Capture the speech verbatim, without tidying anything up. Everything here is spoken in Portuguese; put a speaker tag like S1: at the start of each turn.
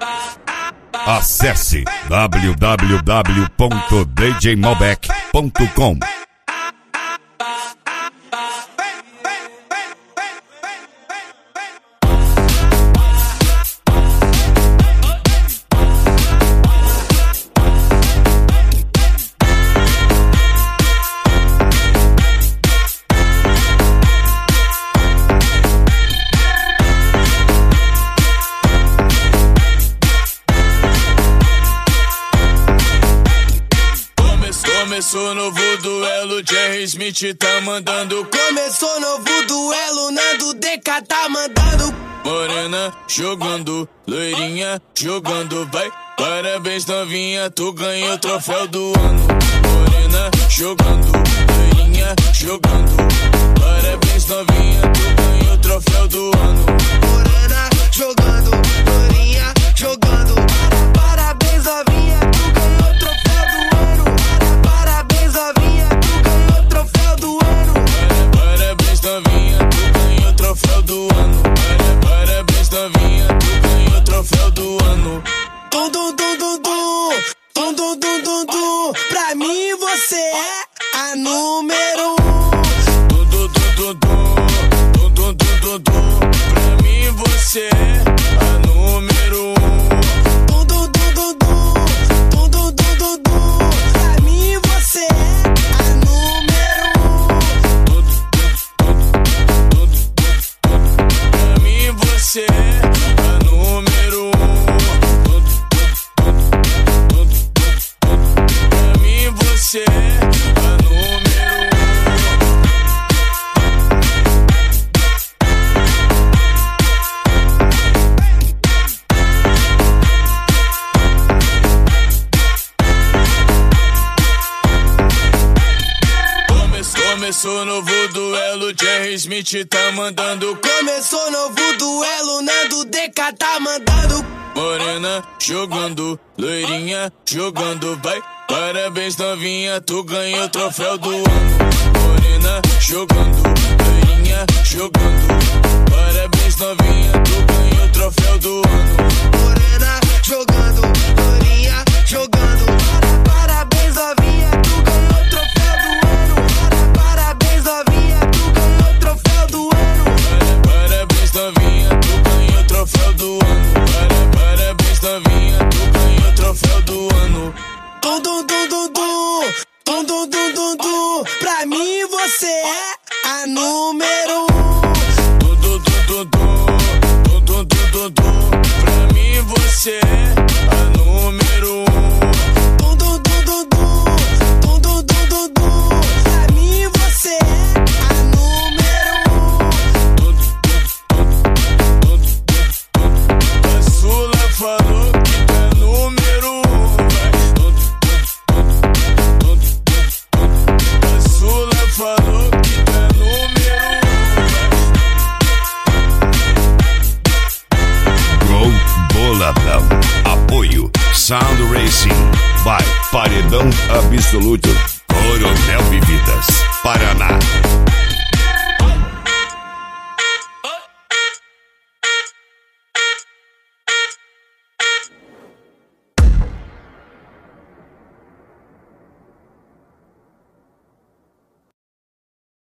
S1: Acesse w w w ponto d j malbec ponto com.
S2: Começou novo duelo, Jerry Smith tá mandando.
S3: Começou novo duelo, Nando D K tá mandando.
S2: Morena jogando, loirinha jogando, vai. Parabéns novinha, tu ganhou o troféu do ano. Morena jogando, loirinha jogando. Parabéns novinha, tu ganhou o troféu do ano.
S3: Morena jogando, loirinha jogando. Parabéns novinha, tu ganhou o troféu do ano. Parabéns novinha, tu ganhou o troféu do ano.
S2: Parabéns novinha, tu ganhou o troféu do ano. Parabéns novinha, tu ganhou o troféu do ano.
S3: Dum dum dum dum dum, dum dum dum dum dum. Pra mim você é a número um.
S2: Dum dum dum dum dum, dum dum dum dum dum. Pra mim você é a número um.
S3: Dum dum dum dum dum, dum dum dum dum dum. Pra mim você é a número um.
S2: Pra mim você é a número um. Pra mim você é a número um. Começou novo duelo, Jerry Smith tá mandando.
S3: Começou novo duelo, Nando D K tá mandando.
S2: Morena jogando, loirinha jogando, vai. Parabéns novinha, tu ganhou o troféu do ano. Morena jogando, loirinha jogando. Parabéns novinha, tu ganhou o troféu do ano.
S3: Morena jogando, loirinha jogando. Parabéns novinha, tu ganhou o troféu do ano. Parabéns novinha, tu ganhou o troféu do ano.
S2: Parabéns novinha, tu ganhou o troféu do ano. Parabéns novinha, tu ganhou o troféu do ano.
S3: Dum dum dum dum dum, dum dum dum dum dum. Pra mim você é a número um.
S2: Dum dum dum dum dum, dum dum dum dum dum. Pra mim você é a número um.
S3: Dum dum dum dum dum, dum dum dum dum dum. Pra mim você é a número um.
S2: A Sula falou que tá número um. A Sula falou que tá número um.
S1: Gol Boladão. Apoio Sound Racing by Paredão Absoluto, Coronel Vividas, Paraná.